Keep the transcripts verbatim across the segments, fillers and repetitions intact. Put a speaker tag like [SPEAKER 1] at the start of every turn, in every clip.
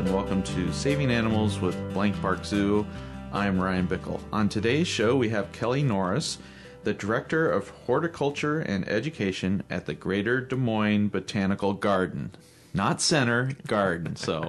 [SPEAKER 1] and welcome to Saving Animals with Blank Park Zoo. I'm Ryan Bickle. On today's show, we have Kelly Norris, the Director of Horticulture and Education at the Greater Des Moines Botanical Garden. Not center, garden. So,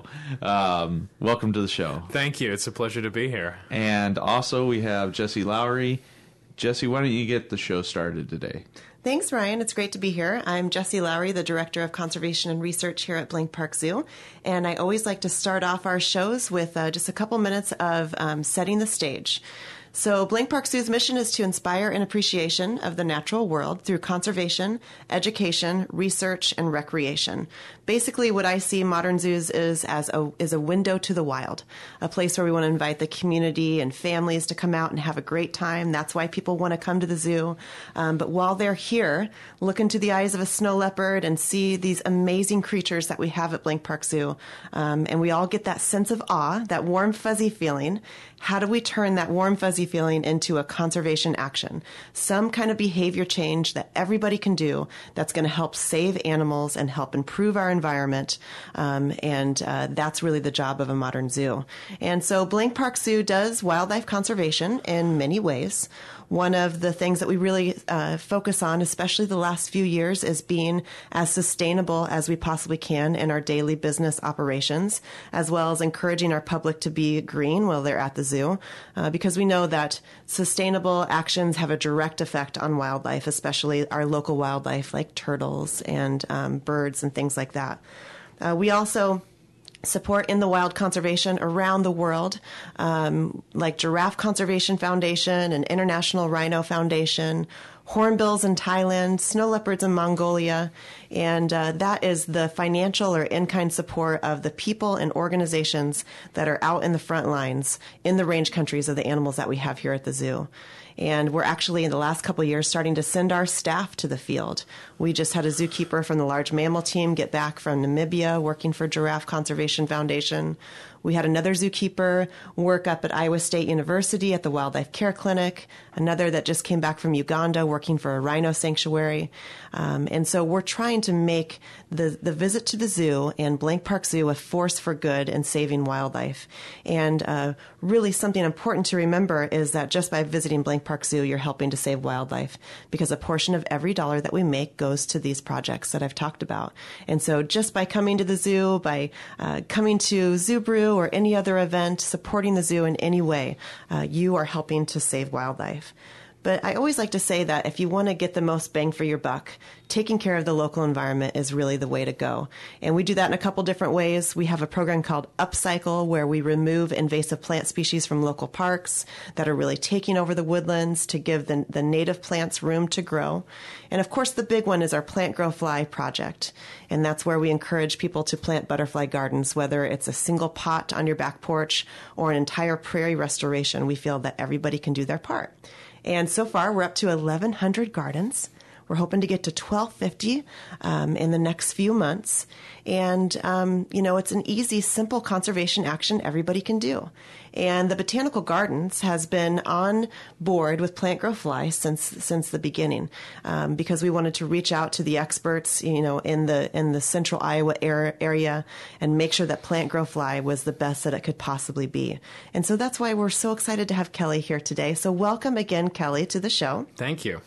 [SPEAKER 1] um, welcome to the show.
[SPEAKER 2] Thank you. It's a pleasure to be here.
[SPEAKER 1] And also, we have Jesse Lowry. Jesse, why don't you get the show started today?
[SPEAKER 3] Thanks, Ryan. It's great to be here. I'm Jesse Lowry, the Director of Conservation and Research here at Blank Park Zoo. And I always like to start off our shows with uh, just a couple minutes of um, setting the stage. So Blank Park Zoo's mission is to inspire an appreciation of the natural world through conservation, education, research, and recreation. Basically, what I see modern zoos is as a is a window to the wild, a place where we want to invite the community and families to come out and have a great time. That's why people want to come to the zoo. Um, but while they're here, look into the eyes of a snow leopard and see these amazing creatures that we have at Blank Park Zoo. Um, and we all get that sense of awe, that warm, fuzzy feeling. How do we turn that warm, fuzzy feeling into a conservation action? Some kind of behavior change that everybody can do that's going to help save animals and help improve our environment. Um, and uh, that's really the job of a modern zoo. And so Blank Park Zoo does wildlife conservation in many ways. One of the things that we really uh, focus on, especially the last few years, is being as sustainable as we possibly can in our daily business operations, as well as encouraging our public to be green while they're at the zoo, uh, because we know that sustainable actions have a direct effect on wildlife, especially our local wildlife like turtles and um, birds and things like that. Uh, we also support in the wild conservation around the world, um, like Giraffe Conservation Foundation and International Rhino Foundation, hornbills in Thailand, snow leopards in Mongolia, and uh, that is the financial or in-kind support of the people and organizations that are out in the front lines in the range countries of the animals that we have here at the zoo. And we're actually, in the last couple of years, starting to send our staff to the field. We just had a zookeeper from the large mammal team get back from Namibia working for Giraffe Conservation Foundation. We had another zookeeper work up at Iowa State University at the Wildlife Care Clinic, another that just came back from Uganda working for a rhino sanctuary. Um, and so we're trying to make the, the visit to the zoo and Blank Park Zoo a force for good in saving wildlife. And uh, really something important to remember is that just by visiting Blank Park Zoo, you're helping to save wildlife, because a portion of every dollar that we make goes to these projects that I've talked about. And so just by coming to the zoo, by uh, coming to Zoo Brew or any other event, supporting the zoo in any way, uh, you are helping to save wildlife. But I always like to say that if you want to get the most bang for your buck, taking care of the local environment is really the way to go. And we do that in a couple different ways. We have a program called Upcycle, where we remove invasive plant species from local parks that are really taking over the woodlands to give the, the native plants room to grow. And of course, the big one is our Plant Grow Fly project. And that's where we encourage people to plant butterfly gardens, whether it's a single pot on your back porch or an entire prairie restoration. We feel that everybody can do their part. And so far, we're up to eleven hundred gardens. We're hoping to get to twelve fifty um, in the next few months. And, um, you know, it's an easy, simple conservation action everybody can do. And the Botanical Gardens has been on board with Plant Grow Fly since since the beginning, um, because we wanted to reach out to the experts, you know, in the in the central Iowa area and make sure that Plant Grow Fly was the best that it could possibly be. And so that's why we're so excited to have Kelly here today. So welcome again, Kelly, to the show.
[SPEAKER 2] Thank you.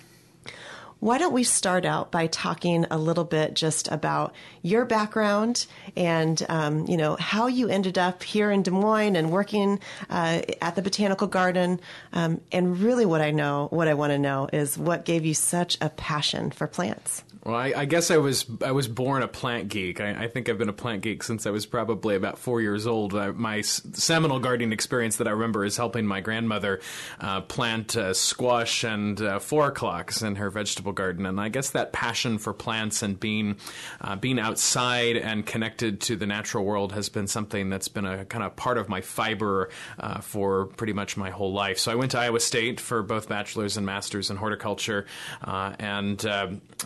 [SPEAKER 3] Why don't we start out by talking a little bit just about your background and, um, you know, how you ended up here in Des Moines and working uh, at the Botanical Garden. Um, and really what I know, what I want to know is what gave you such a passion for plants.
[SPEAKER 2] Well, I, I guess I was I was born a plant geek. I, I think I've been a plant geek since I was probably about four years old. I, my s- seminal gardening experience that I remember is helping my grandmother uh, plant uh, squash and uh, four o'clocks in her vegetable garden. And I guess that passion for plants and being uh, being outside and connected to the natural world has been something that's been a kind of part of my fiber uh, for pretty much my whole life. So I went to Iowa State for both bachelor's and master's in horticulture, uh, and uh, uh, along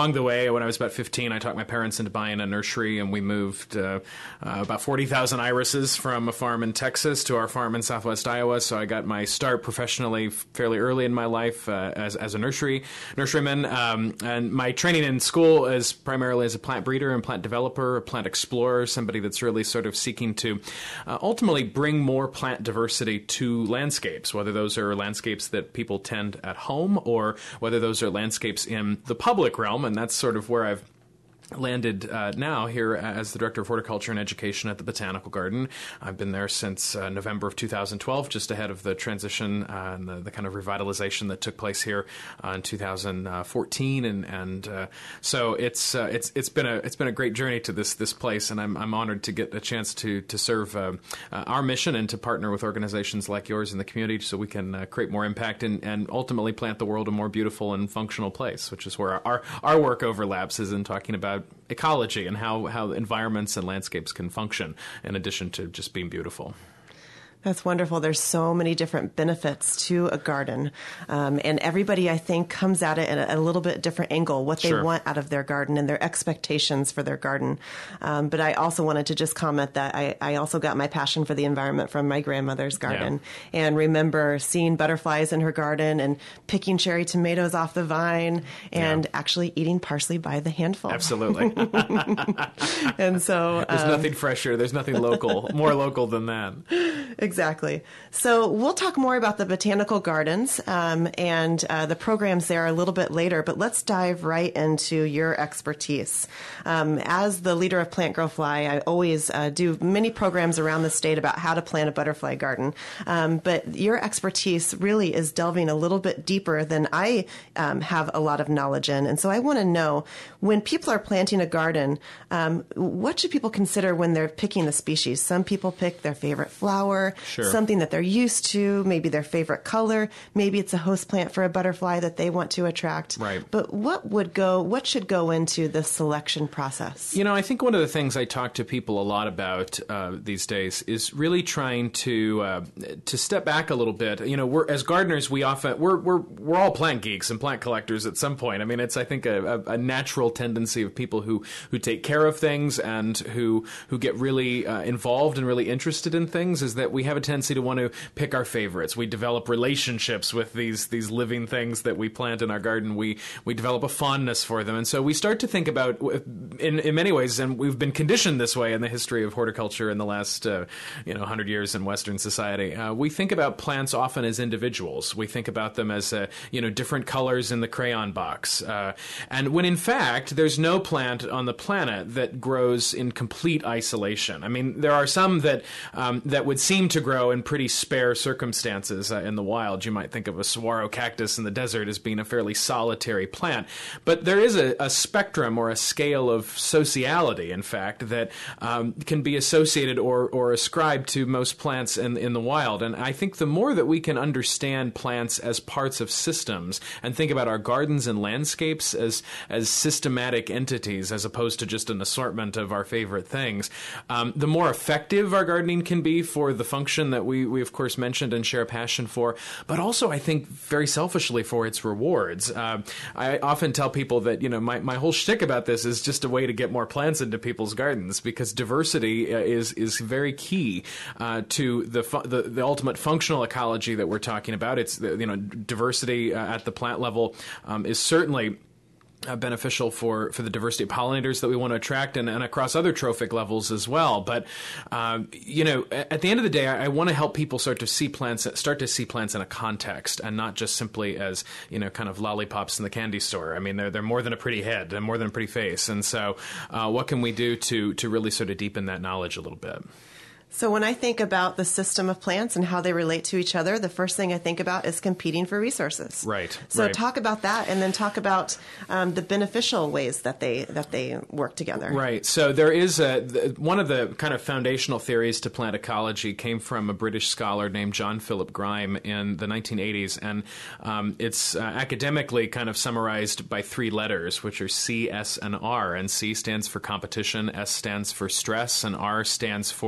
[SPEAKER 2] along the way, when I was about fifteen, I talked my parents into buying a nursery, and we moved uh, uh, about forty thousand irises from a farm in Texas to our farm in southwest Iowa. So I got my start professionally fairly early in my life uh, as, as a nursery nurseryman. Um, and my training in school is primarily as a plant breeder and plant developer, a plant explorer, somebody that's really sort of seeking to uh, ultimately bring more plant diversity to landscapes, whether those are landscapes that people tend at home or whether those are landscapes in the public realm. And that's sort of where I've landed uh, now here as the Director of Horticulture and Education at the Botanical Garden. I've been there since uh, November of two thousand twelve, just ahead of the transition uh, and the, the kind of revitalization that took place here uh, in two thousand fourteen, and and uh, so it's uh, it's it's been a it's been a great journey to this this place, and I'm I'm honored to get a chance to to serve uh, uh, our mission and to partner with organizations like yours in the community, so we can uh, create more impact and and ultimately plant the world a more beautiful and functional place, which is where our our work overlaps, is in talking about ecology and how, how environments and landscapes can function in addition to just being beautiful.
[SPEAKER 3] That's wonderful. There's so many different benefits to a garden. Um, and everybody, I think, comes at it at a, a little bit different angle, what they
[SPEAKER 2] Sure.
[SPEAKER 3] want out of their garden and their expectations for their garden. Um, but I also wanted to just comment that I, I also got my passion for the environment from my grandmother's garden,
[SPEAKER 2] Yeah.
[SPEAKER 3] and remember seeing butterflies in her garden and picking cherry tomatoes off the vine and
[SPEAKER 2] Yeah.
[SPEAKER 3] actually eating parsley by the handful.
[SPEAKER 2] Absolutely.
[SPEAKER 3] And so
[SPEAKER 2] There's
[SPEAKER 3] um,
[SPEAKER 2] nothing fresher. There's nothing local, more local than that.
[SPEAKER 3] Exactly. So we'll talk more about the botanical gardens um, and uh, the programs there a little bit later, but let's dive right into your expertise. Um, as the leader of Plant Grow Fly, I always uh, do many programs around the state about how to plant a butterfly garden, um, but your expertise really is delving a little bit deeper than I um, have a lot of knowledge in. And so I want to know, when people are planting a garden, um, what should people consider when they're picking the species? Some people pick their favorite flower,
[SPEAKER 2] Sure.
[SPEAKER 3] something that they're used to, maybe their favorite color, maybe it's a host plant for a butterfly that they want to attract.
[SPEAKER 2] Right.
[SPEAKER 3] But what would go, what should go into the selection process?
[SPEAKER 2] You know, I think one of the things I talk to people a lot about uh, these days is really trying to uh, to step back a little bit. You know, we're as gardeners, we often we're we're we're all plant geeks and plant collectors at some point. I mean, it's I think a, a, a natural tendency of people who who take care of things and who who get really uh, involved and really interested in things, is that we have a tendency to want to pick our favorites. We develop relationships with these these living things that we plant in our garden. We we develop a fondness for them, and so we start to think about, in in many ways, and we've been conditioned this way in the history of horticulture in the last uh, you know hundred years in Western society. Uh, we think about plants often as individuals. We think about them as uh, you know different colors in the crayon box, uh, and when in fact there's no plant on the planet that grows in complete isolation. I mean, there are some that um, that would seem to grow in pretty spare circumstances uh, in the wild. You might think of a saguaro cactus in the desert as being a fairly solitary plant, but there is a, a spectrum or a scale of sociality, in fact, that um, can be associated or, or ascribed to most plants in, in the wild. And I think the more that we can understand plants as parts of systems and think about our gardens and landscapes as as systematic entities as opposed to just an assortment of our favorite things, um, the more effective our gardening can be for the function that we, we of course mentioned and share a passion for, but also I think very selfishly for its rewards. Uh, I often tell people that, you know, my, my whole shtick about this is just a way to get more plants into people's gardens, because diversity uh, is is very key uh, to the, fu- the the ultimate functional ecology that we're talking about. It's, you know, diversity uh, at the plant level um, is certainly Uh, beneficial for, for the diversity of pollinators that we want to attract, and, and across other trophic levels as well. But, um, you know, at, at the end of the day, I, I want to help people start to see plants, start to see plants in a context, and not just simply as, you know, kind of lollipops in the candy store. I mean, they're, they're more than a pretty head, they're more than a pretty face. And so uh, what can we do to, to really sort of deepen that knowledge a little bit?
[SPEAKER 3] So when I think about the system of plants and how they relate to each other, the first thing I think about is competing for resources.
[SPEAKER 2] Right.
[SPEAKER 3] So
[SPEAKER 2] right.
[SPEAKER 3] talk about that, and then talk about um, the beneficial ways that they that they work together.
[SPEAKER 2] Right. So there is a th- one of the kind of foundational theories to plant ecology came from a British scholar named John Philip Grime in the nineteen eighties, and um, it's uh, academically kind of summarized by three letters, which are C, S, and R. And C stands for competition, S stands for stress, and R stands for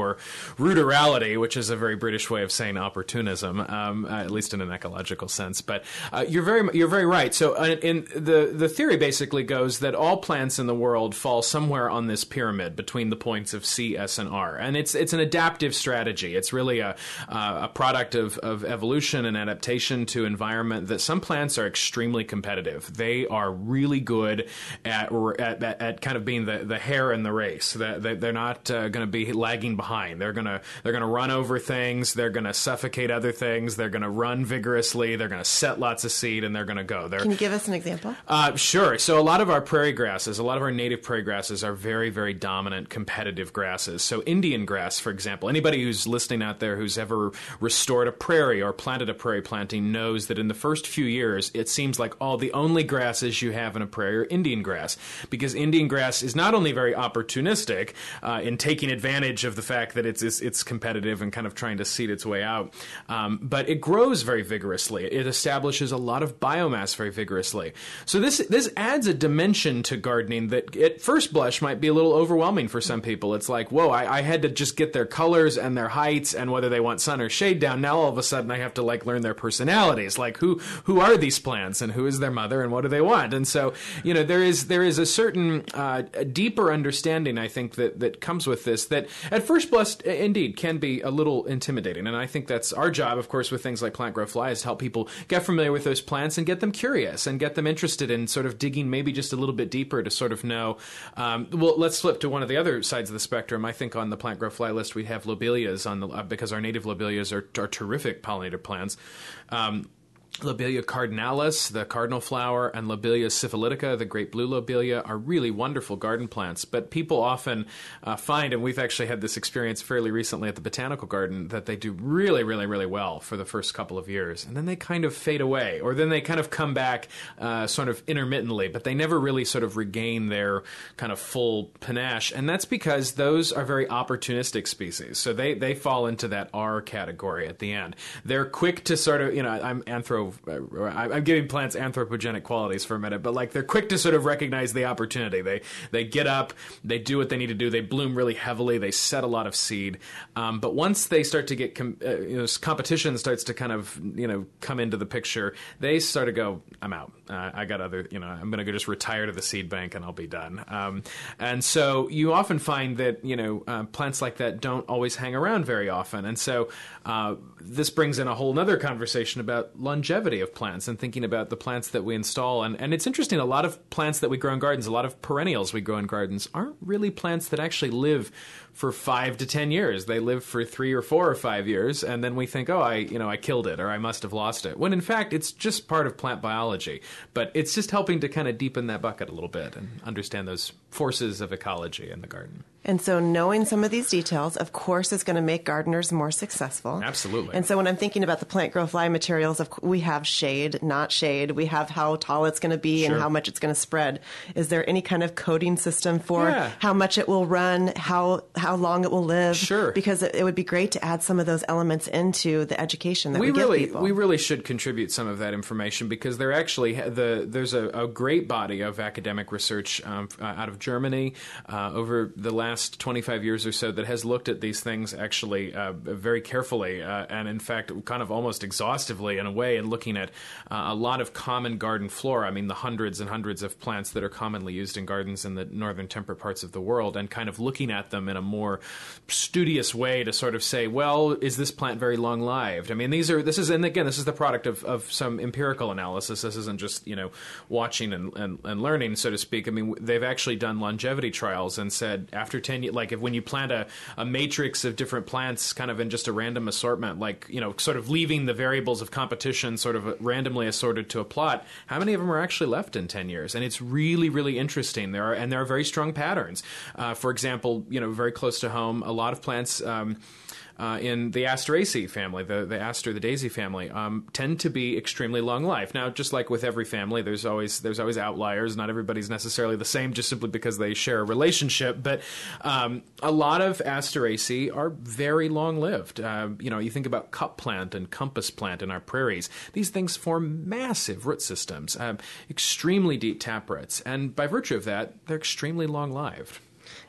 [SPEAKER 2] rurality, which is a very British way of saying opportunism, um, uh, at least in an ecological sense. But uh, you're very you're very right. So uh, in the the theory basically goes that all plants in the world fall somewhere on this pyramid between the points of C, S, and R, and it's it's an adaptive strategy. It's really a uh, a product of of evolution and adaptation to environment. That some plants are extremely competitive. They are really good at at, at, at kind of being the, the hare in the race. That they, they're not uh, going to be lagging behind. They're gonna they're gonna run over things. They're gonna suffocate other things. They're gonna run vigorously. They're gonna set lots of seed, and they're gonna go. They're,
[SPEAKER 3] Can you give us an example?
[SPEAKER 2] Uh, sure. So a lot of our prairie grasses, a lot of our native prairie grasses are very, very dominant competitive grasses. So Indian grass, for example, anybody who's listening out there who's ever restored a prairie or planted a prairie planting knows that in the first few years, it seems like all the only grasses you have in a prairie are Indian grass, because Indian grass is not only very opportunistic uh, in taking advantage of the fact that it's, it's it's competitive and kind of trying to seed its way out, um, but it grows very vigorously. It establishes a lot of biomass very vigorously. So this this adds a dimension to gardening that at first blush might be a little overwhelming for some people. It's like, whoa, I, I had to just get their colors and their heights and whether they want sun or shade down. Now all of a sudden I have to like learn their personalities, like who who are these plants and who is their mother and what do they want? And so, you know, there is there is a certain uh, a deeper understanding, I think, that that comes with this that at first blush indeed can be a little intimidating. And I think that's our job, of course, with things like Plant Grow Fly, is to help people get familiar with those plants and get them curious and get them interested in sort of digging maybe just a little bit deeper to sort of know. Um, well, let's flip to one of the other sides of the spectrum. I think on the Plant Grow Fly list we have lobelias on the uh, because our native lobelias are, are terrific pollinator plants. Um, Lobelia cardinalis, the cardinal flower, and Lobelia syphilitica, the great blue lobelia, are really wonderful garden plants. But people often uh, find, and we've actually had this experience fairly recently at the Botanical Garden, that they do really, really, really well for the first couple of years. And then they kind of fade away, or then they kind of come back uh, sort of intermittently, but they never really sort of regain their kind of full panache. And that's because those are very opportunistic species. So they, they fall into that R category at the end. They're quick to sort of, you know, I'm anthro I'm giving plants anthropogenic qualities for a minute, but like they're quick to sort of recognize the opportunity. They they get up, they do what they need to do, they bloom really heavily, they set a lot of seed. Um, but once they start to get com- uh, you know, competition starts to kind of you know come into the picture, they start to go, I'm out. Uh, I got other, you know, I'm going to go just retire to the seed bank and I'll be done. Um, and so you often find that you know uh, plants like that don't always hang around very often, and so uh, this brings in a whole other conversation about longevity of plants and thinking about the plants that we install. And, and it's interesting, a lot of plants that we grow in gardens, a lot of perennials we grow in gardens aren't really plants that actually live for five to ten years. They live for three or four or five years, and then we think, oh, I, you know, I killed it, or I must have lost it. When in fact, it's just part of plant biology. But it's just helping to kind of deepen that bucket a little bit and understand those forces of ecology in the garden.
[SPEAKER 3] And so knowing some of these details, of course, is going to make gardeners more successful.
[SPEAKER 2] Absolutely.
[SPEAKER 3] And so when I'm thinking about the Plant Grow Fly materials, of we have shade, not shade. We have how tall it's going to be
[SPEAKER 2] Sure.
[SPEAKER 3] and how much it's going to spread. Is there any kind of coding system for
[SPEAKER 2] Yeah.
[SPEAKER 3] how much it will run, how how long it will live?
[SPEAKER 2] Sure.
[SPEAKER 3] Because it, it would be great to add some of those elements into the education that we,
[SPEAKER 2] we really
[SPEAKER 3] give people.
[SPEAKER 2] we really should contribute some of that information, because there actually the there's a, a great body of academic research um, uh, out of Germany uh, over the last twenty-five years or so that has looked at these things actually uh, very carefully uh, and in fact kind of almost exhaustively in a way, and looking at uh, a lot of common garden flora. I mean, the hundreds and hundreds of plants that are commonly used in gardens in the northern temperate parts of the world, and kind of looking at them in a more studious way to sort of say, well, is this plant very long-lived? I mean, these are this is and again this is the product of, of some empirical analysis. This isn't just you know watching and, and, and learning, so to speak. I mean, they've actually done longevity trials and said after ten years, like if when you plant a, a matrix of different plants kind of in just a random assortment, like you know sort of leaving the variables of competition sort of randomly assorted to a plot, how many of them are actually left in ten years? And it's really, really interesting. There are and there are very strong patterns. Uh, for example, you know, very close to home, a lot of plants um, uh, in the Asteraceae family, the, the aster, the daisy family, um, tend to be extremely long life. Now, just like with every family, there's always there's always outliers. Not everybody's necessarily the same just simply because they share a relationship. But um, a lot of Asteraceae are very long-lived. Uh, you know, you think about cup plant and compass plant in our prairies. These things form massive root systems, um, extremely deep taproots. And by virtue of that, they're extremely long-lived.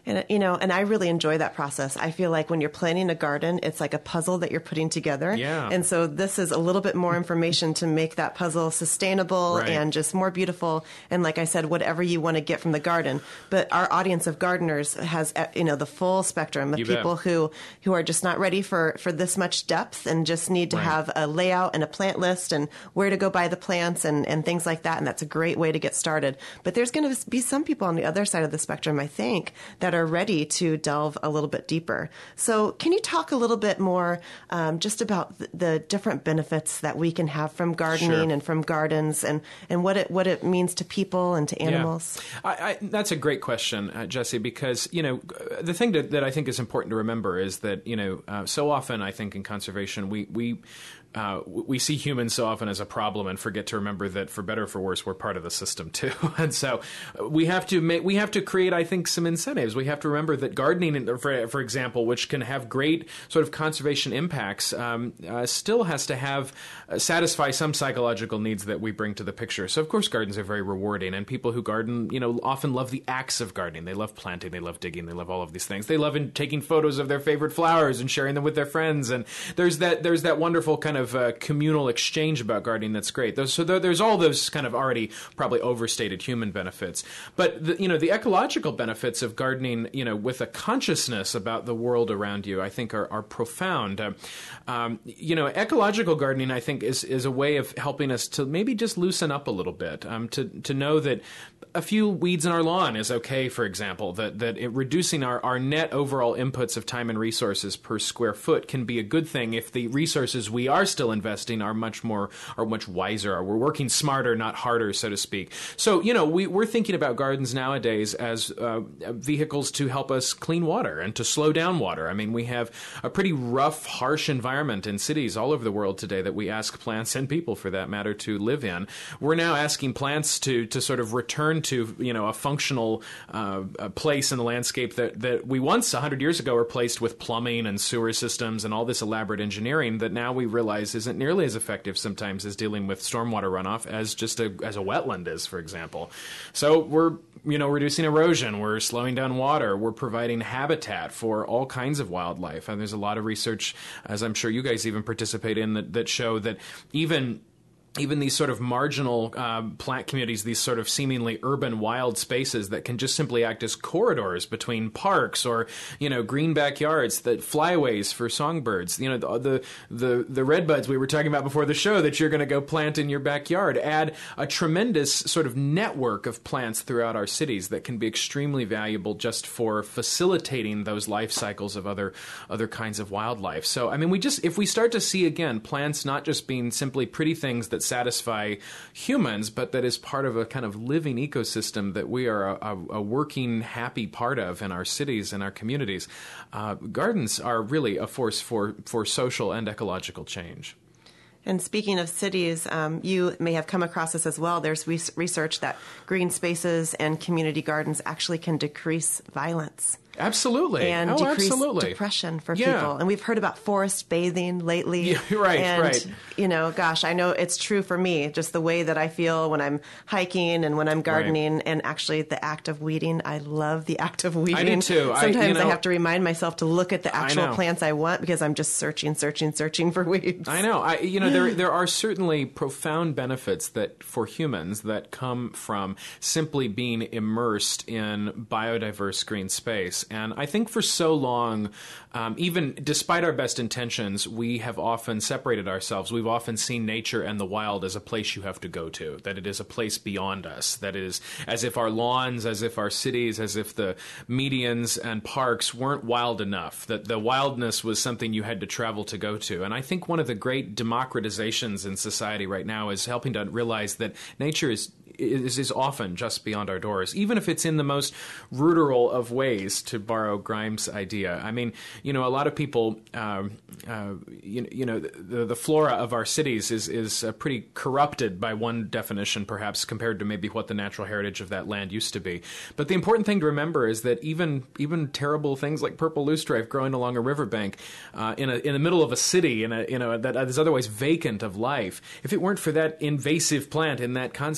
[SPEAKER 3] And, you know, and I really enjoy that process. I feel like when you're planning a garden, it's like a puzzle that you're putting together.
[SPEAKER 2] Yeah.
[SPEAKER 3] And so this is a little bit more information to make that puzzle sustainable
[SPEAKER 2] Right.
[SPEAKER 3] and just more beautiful. And like I said, whatever you want to get from the garden. But our audience of gardeners has, uh, you know, the full spectrum of
[SPEAKER 2] You bet.
[SPEAKER 3] people who, who are just not ready for, for this much depth and just need to
[SPEAKER 2] Right.
[SPEAKER 3] have a layout and a plant list and where to go buy the plants and, and things like that. And that's a great way to get started. But there's going to be some people on the other side of the spectrum, I think, that are ready to delve a little bit deeper. So can you talk a little bit more um, just about the, the different benefits that we can have from gardening
[SPEAKER 2] Sure.
[SPEAKER 3] and from gardens and, and what it what it means to people and to animals?
[SPEAKER 2] Yeah. I, I, that's a great question, uh, Jesse, because, you know, the thing that, that I think is important to remember is that, you know, uh, so often I think in conservation, we, we Uh, we see humans so often as a problem and forget to remember that, for better or for worse, we're part of the system too. And so we have to make, we have to create, I think, some incentives. We have to remember that gardening, for, for example, which can have great sort of conservation impacts, um, uh, still has to have uh, satisfy some psychological needs that we bring to the picture. So, of course, gardens are very rewarding, and people who garden, you know, often love the acts of gardening. They love planting, they love digging, they love all of these things. They love in taking photos of their favorite flowers and sharing them with their friends. And there's that there's that wonderful kind of uh, communal exchange about gardening that's great. Those, so there, there's all those kind of already probably overstated human benefits. But the, you know, the ecological benefits of gardening, you know, with a consciousness about the world around you, I think are, are profound. Uh, um, you know, ecological gardening, I think, is is a way of helping us to maybe just loosen up a little bit. Um, to to know that a few weeds in our lawn is okay, for example. That that it, reducing our, our net overall inputs of time and resources per square foot can be a good thing if the resources we are still investing are much more, are much wiser. Or we're working smarter, not harder, so to speak. So, you know, we, we're thinking about gardens nowadays as uh, vehicles to help us clean water and to slow down water. I mean, we have a pretty rough, harsh environment in cities all over the world today that we ask plants and people, for that matter, to live in. We're now asking plants to to sort of return to, you know, a functional uh, a place in the landscape that, that we once, one hundred years ago, replaced with plumbing and sewer systems and all this elaborate engineering that now we realize isn't nearly as effective sometimes as dealing with stormwater runoff as just a as a wetland is, for example. So we're, you know, reducing erosion, we're slowing down water, we're providing habitat for all kinds of wildlife. And there's a lot of research, as I'm sure you guys even participate in, that, that show that even even these sort of marginal uh, plant communities, these sort of seemingly urban wild spaces that can just simply act as corridors between parks or, you know, green backyards, that flyways for songbirds, you know, the the the, the redbuds we were talking about before the show that you're going to go plant in your backyard, add a tremendous sort of network of plants throughout our cities that can be extremely valuable just for facilitating those life cycles of other other kinds of wildlife. So, I mean, we just, if we start to see again plants not just being simply pretty things that satisfy humans, but that is part of a kind of living ecosystem that we are a, a, a working, happy part of in our cities and our communities. Uh, gardens are really a force for, for social and ecological change.
[SPEAKER 3] And speaking of cities, um, you may have come across this as well. There's re- research that green spaces and community gardens actually can decrease violence.
[SPEAKER 2] Absolutely.
[SPEAKER 3] And
[SPEAKER 2] oh,
[SPEAKER 3] decrease
[SPEAKER 2] absolutely.
[SPEAKER 3] depression for
[SPEAKER 2] Yeah.
[SPEAKER 3] people. And we've heard about forest bathing lately.
[SPEAKER 2] Yeah, right,
[SPEAKER 3] and,
[SPEAKER 2] right.
[SPEAKER 3] you know, gosh, I know it's true for me, just the way that I feel when I'm hiking and when I'm gardening,
[SPEAKER 2] Right.
[SPEAKER 3] and actually the act of weeding. I love the act of weeding.
[SPEAKER 2] I do too. I-
[SPEAKER 3] Sometimes
[SPEAKER 2] you know-
[SPEAKER 3] I have to remind myself to look at the actual
[SPEAKER 2] know.
[SPEAKER 3] plants I want because I'm just searching, searching, searching for weeds.
[SPEAKER 2] I know. I, you know, there there are certainly profound benefits that for humans that come from simply being immersed in biodiverse green space. And I think for so long, um, even despite our best intentions, we have often separated ourselves. We've often seen nature and the wild as a place you have to go to, that it is a place beyond us, that it is as if our lawns, as if our cities, as if the medians and parks weren't wild enough, that the wildness was something you had to travel to go to. And I think one of the great democratizations in society right now is helping to realize that nature is Is, is often just beyond our doors, even if it's in the most ruderal of ways, to borrow Grimes' idea. I mean, you know, a lot of people, um, uh, you, you know, the, the flora of our cities is is uh, pretty corrupted by one definition, perhaps, compared to maybe what the natural heritage of that land used to be. But the important thing to remember is that even even terrible things like purple loosestrife growing along a riverbank uh, in a in the middle of a city, in a you know that is otherwise vacant of life, if it weren't for that invasive plant in that context,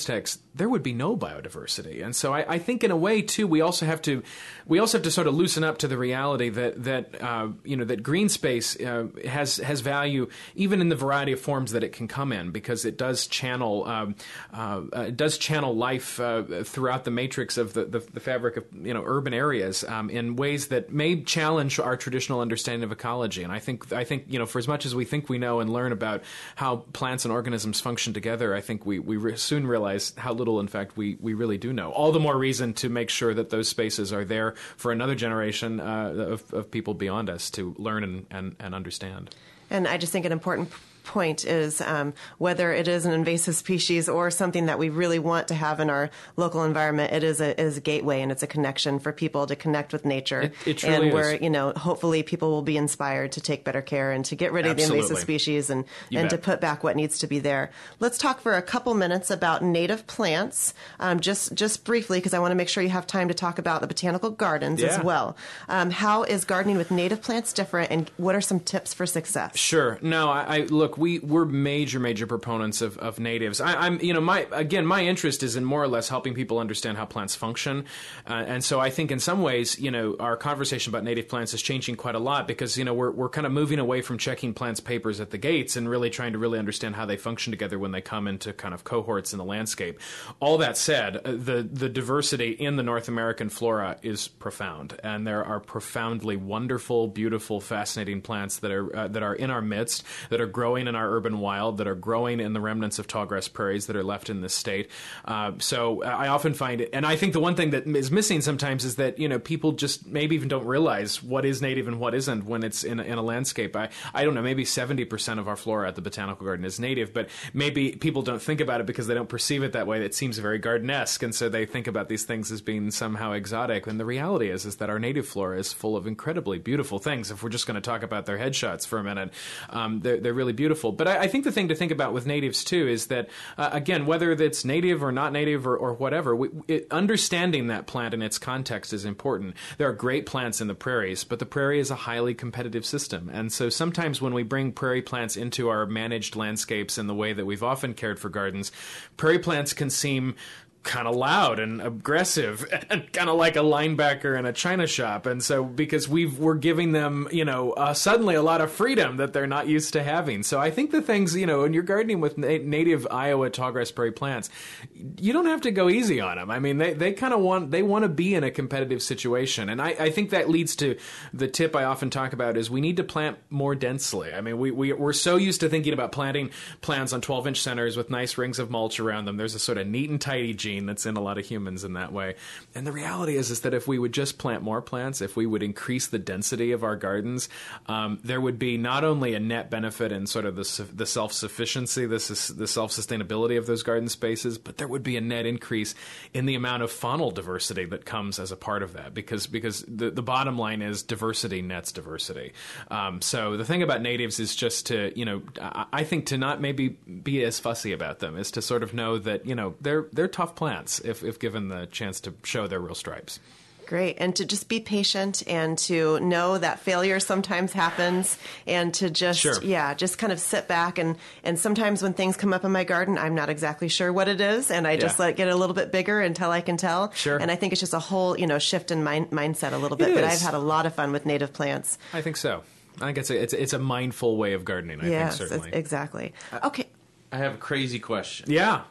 [SPEAKER 2] there would be no biodiversity. And so I, I think in a way too, we also have to we also have to sort of loosen up to the reality that that uh, you know that green space uh, has has value even in the variety of forms that it can come in, because it does channel um, uh, uh, it does channel life uh, throughout the matrix of the, the, the fabric of you know urban areas um, in ways that may challenge our traditional understanding of ecology. And I think I think you know for as much as we think we know and learn about how plants and organisms function together, I think we we re- soon realize how little, in fact, we, we really do know. All the more reason to make sure that those spaces are there for another generation uh, of, of people beyond us to learn and, and, and understand.
[SPEAKER 3] And I just think an important point is um, whether it is an invasive species or something that we really want to have in our local environment, it is a, is a gateway and it's a connection for people to connect with nature.
[SPEAKER 2] It, it truly
[SPEAKER 3] and where,
[SPEAKER 2] is.
[SPEAKER 3] you know, hopefully people will be inspired to take better care and to get rid of
[SPEAKER 2] Absolutely.
[SPEAKER 3] the invasive species and, and to
[SPEAKER 2] bet.
[SPEAKER 3] put back what needs to be there. Let's talk for a couple minutes about native plants, um, just, just briefly, because I want to make sure you have time to talk about the botanical gardens
[SPEAKER 2] Yeah.
[SPEAKER 3] as well. Um, how is gardening with native plants different, and what are some tips for success?
[SPEAKER 2] Sure. No, I, I look. We we're major, major proponents of, of natives. I, I'm, you know, my again, my interest is in more or less helping people understand how plants function, uh, and so I think in some ways, you know, our conversation about native plants is changing quite a lot because you know we're we're kind of moving away from checking plants' papers at the gates and really trying to really understand how they function together when they come into kind of cohorts in the landscape. All that said, uh, the the diversity in the North American flora is profound, and there are profoundly wonderful, beautiful, fascinating plants that are uh, that are in our midst, that are growing in our urban wild, that are growing in the remnants of tallgrass prairies that are left in this state. Uh, so I often find it, and I think the one thing that is missing sometimes is that you know people just maybe even don't realize what is native and what isn't when it's in a, in a landscape. I I don't know, maybe seventy percent of our flora at the Botanical Garden is native, but maybe people don't think about it because they don't perceive it that way. It seems very garden-esque, and so they think about these things as being somehow exotic. And the reality is is that our native flora is full of incredibly beautiful things. If we're just going to talk about their headshots for a minute, um, they're, they're really beautiful. But I, I think the thing to think about with natives too is that uh, again, whether it's native or not native or, or whatever, we, it, understanding that plant in its context is important. There are great plants in the prairies, but the prairie is a highly competitive system, and so sometimes when we bring prairie plants into our managed landscapes in the way that we've often cared for gardens, prairie plants can seem kind of loud and aggressive and kind of like a linebacker in a china shop. And so because we've, we're giving them, you know, uh, suddenly a lot of freedom that they're not used to having. So I think the things, you know, when you're gardening with na- native Iowa tallgrass prairie plants, you don't have to go easy on them. I mean, they, they kind of want, they want to be in a competitive situation. And I, I think that leads to the tip I often talk about is we need to plant more densely. I mean, we, we, we're so used to thinking about planting plants on twelve inch centers with nice rings of mulch around them. There's a sort of neat and tidy gene that's in a lot of humans in that way. And the reality is, is that if we would just plant more plants, if we would increase the density of our gardens, um, there would be not only a net benefit in sort of the, the self-sufficiency, the, the self-sustainability of those garden spaces, but there would be a net increase in the amount of faunal diversity that comes as a part of that, because because the, the bottom line is diversity nets diversity. Um, so the thing about natives is just to, you know, I, I think to not maybe be as fussy about them, is to sort of know that, you know, they're they're tough plants if, if given the chance to show their real stripes.
[SPEAKER 3] Great. And to just be patient and to know that failure sometimes happens, and to just,
[SPEAKER 2] Sure.
[SPEAKER 3] yeah, just kind of sit back. And, and sometimes when things come up in my garden, I'm not exactly sure what it is. And I just
[SPEAKER 2] Yeah.
[SPEAKER 3] let it get a little bit bigger until I can tell.
[SPEAKER 2] Sure.
[SPEAKER 3] And I think it's just a whole, you know, shift in mind, mindset a little bit.
[SPEAKER 2] It
[SPEAKER 3] But
[SPEAKER 2] is.
[SPEAKER 3] I've had a lot of fun with native plants.
[SPEAKER 2] I think so. I think it's a, it's, it's a mindful way of gardening, I
[SPEAKER 3] yes,
[SPEAKER 2] think, certainly.
[SPEAKER 3] exactly. Okay.
[SPEAKER 1] I have a crazy question.
[SPEAKER 2] Yeah.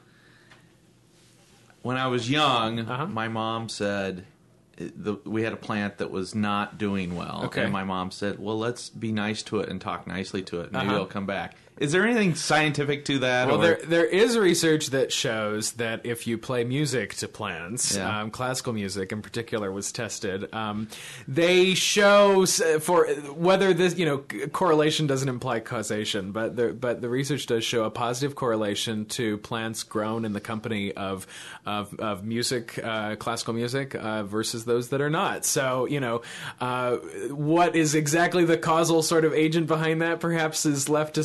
[SPEAKER 1] When I was young,
[SPEAKER 2] Uh-huh.
[SPEAKER 1] my mom said the, we had a plant that was not doing well.
[SPEAKER 2] Okay.
[SPEAKER 1] And my mom said, well, let's be nice to it and talk nicely to it. Maybe
[SPEAKER 2] Uh-huh.
[SPEAKER 1] it'll come back. Is there anything scientific to that?
[SPEAKER 2] Well,
[SPEAKER 1] or?
[SPEAKER 2] there there is research that shows that if you play music to plants,
[SPEAKER 1] Yeah.
[SPEAKER 2] um, classical music in particular was tested. Um, they show s- for whether this, you know, c- correlation doesn't imply causation, but the but the research does show a positive correlation to plants grown in the company of of, of music, uh, classical music, uh, versus those that are not. So, you know, uh, what is exactly the causal sort of agent behind that? Perhaps is left to sort of be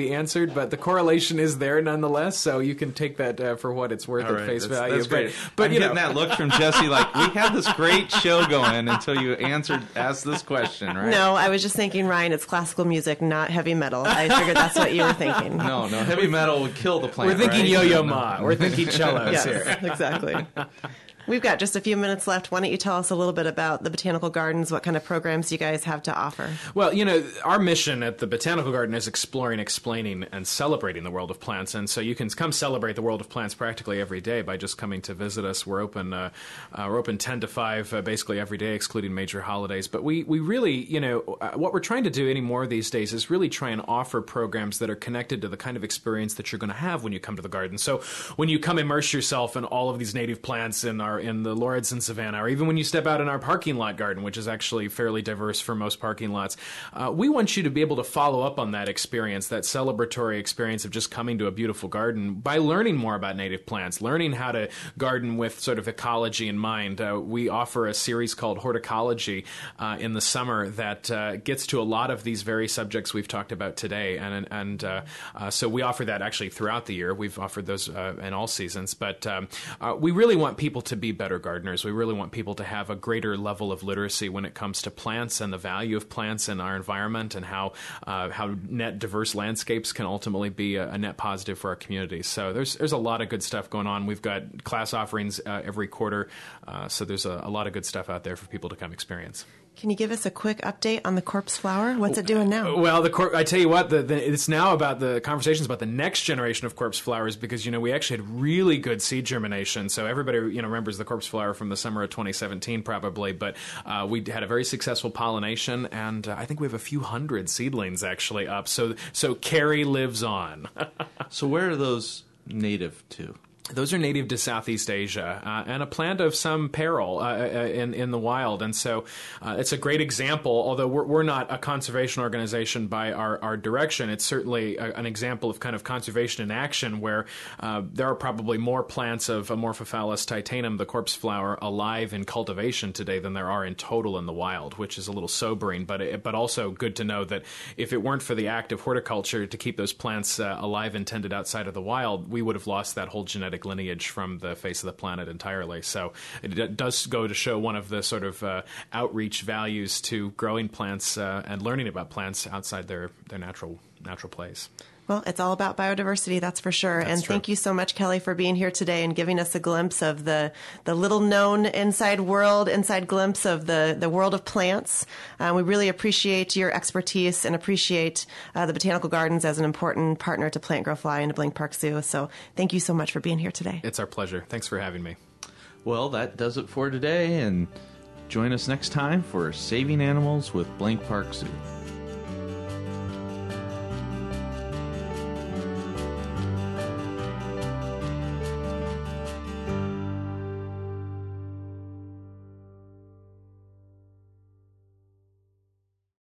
[SPEAKER 2] be answered, but the correlation is there nonetheless, so you can take that uh, for what it's worth
[SPEAKER 1] All
[SPEAKER 2] at
[SPEAKER 1] right,
[SPEAKER 2] face
[SPEAKER 1] that's,
[SPEAKER 2] value.
[SPEAKER 1] That's
[SPEAKER 2] but,
[SPEAKER 1] great.
[SPEAKER 2] but
[SPEAKER 1] I'm
[SPEAKER 2] you
[SPEAKER 1] getting
[SPEAKER 2] know.
[SPEAKER 1] that look from Jesse like, we had this great show going until you answered, asked this question, right?
[SPEAKER 3] No, I was just thinking, Ryan, it's classical music, not heavy metal. I figured that's what you were thinking.
[SPEAKER 1] No, no, heavy metal would kill the plant.
[SPEAKER 2] We're thinking
[SPEAKER 1] right?
[SPEAKER 2] Yo-Yo
[SPEAKER 1] No.
[SPEAKER 2] Ma. We're thinking cellos
[SPEAKER 3] Yes,
[SPEAKER 2] here.
[SPEAKER 3] exactly. We've got just a few minutes left. Why don't you tell us a little bit about the Botanical Gardens, what kind of programs you guys have to offer?
[SPEAKER 2] Well, you know, our mission at the Botanical Garden is exploring, explaining, and celebrating the world of plants. And so you can come celebrate the world of plants practically every day by just coming to visit us. We're open uh, uh, we're open ten to five uh, basically every day, excluding major holidays. But we, we really, you know, uh, what we're trying to do anymore these days is really try and offer programs that are connected to the kind of experience that you're going to have when you come to the garden. So when you come immerse yourself in all of these native plants in our in the Lawrence and Savannah, or even when you step out in our parking lot garden, which is actually fairly diverse for most parking lots, uh, we want you to be able to follow up on that experience, that celebratory experience of just coming to a beautiful garden by learning more about native plants, learning how to garden with sort of ecology in mind. Uh, we offer a series called Horticology uh, in the summer that uh, gets to a lot of these very subjects we've talked about today, and and uh, uh, so we offer that actually throughout the year. We've offered those uh, in all seasons, but um, uh, we really want people to be better gardeners. We really want people to have a greater level of literacy when it comes to plants and the value of plants in our environment, and how uh, how net diverse landscapes can ultimately be a, a net positive for our communities. So there's there's a lot of good stuff going on. We've got class offerings uh, every quarter, uh, so there's a, a lot of good stuff out there for people to come experience.
[SPEAKER 3] Can you give us a quick update on the corpse flower? What's it doing now?
[SPEAKER 2] Well, the cor- I tell you what, the, the, it's now about the conversations about the next generation of corpse flowers, because, you know, we actually had really good seed germination. So everybody, you know, remembers the corpse flower from the summer of twenty seventeen probably, but uh, we had a very successful pollination, and uh, I think we have a few hundred seedlings actually up. So, so Carrie lives on.
[SPEAKER 1] So where are those native to?
[SPEAKER 2] Those are native to Southeast Asia, uh, and a plant of some peril uh, in in the wild. And so uh, it's a great example, although we're, we're not a conservation organization by our, our direction. It's certainly a, an example of kind of conservation in action, where uh, there are probably more plants of Amorphophallus titanum, the corpse flower, alive in cultivation today than there are in total in the wild, which is a little sobering, but it, but also good to know that if it weren't for the act of horticulture to keep those plants uh, alive and tended outside of the wild, we would have lost that whole genetic lineage from the face of the planet entirely. So it d- does go to show one of the sort of uh, outreach values to growing plants uh, and learning about plants outside their, their natural natural place.
[SPEAKER 3] Well, it's all about biodiversity, that's for sure.
[SPEAKER 2] That's
[SPEAKER 3] and
[SPEAKER 2] true.
[SPEAKER 3] Thank you so much, Kelly, for being here today and giving us a glimpse of the, the little known inside world, inside glimpse of the, the world of plants. Uh, we really appreciate your expertise and appreciate uh, the Botanical Gardens as an important partner to Plant Grow Fly and to Blank Park Zoo. So thank you so much for being here today.
[SPEAKER 2] It's our pleasure. Thanks for having me.
[SPEAKER 1] Well, that does it for today, and join us next time for Saving Animals with Blank Park Zoo.